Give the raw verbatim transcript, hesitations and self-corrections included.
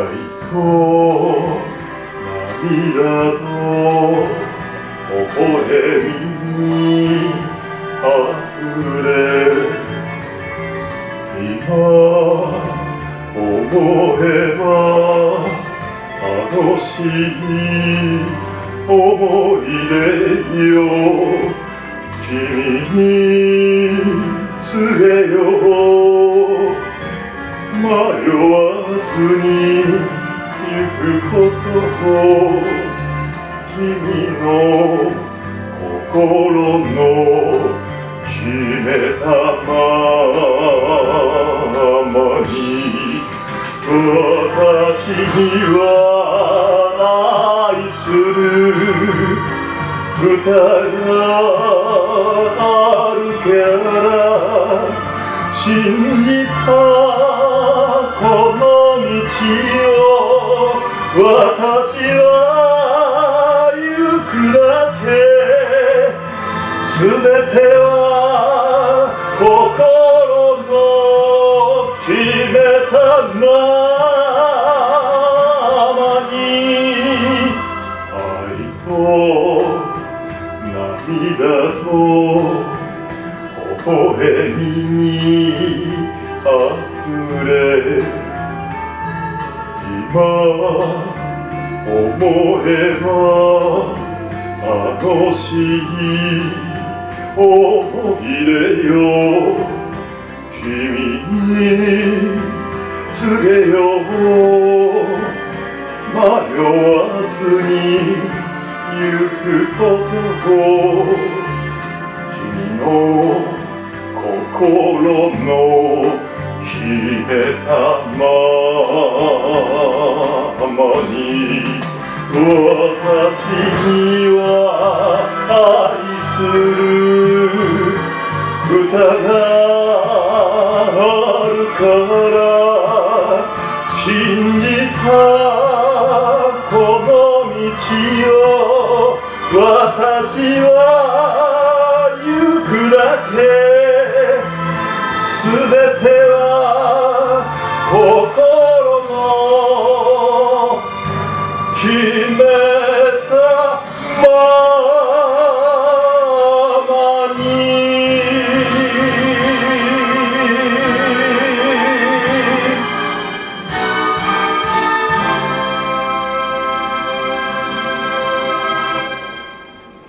と涙と微笑みにあふれ、今思えば楽しい思い出よ、君に告げよう。迷わずに行くことを、君の心の決めたままに。私には愛する歌があるから信じたこの道を、私は行くだけ。すべては心の決めたままに。愛と涙と微笑みにあふれ、今思えば楽しい思い出よ、君に告げよう。迷わずに行くことを、君の心の決めたままに。私には愛する歌があるから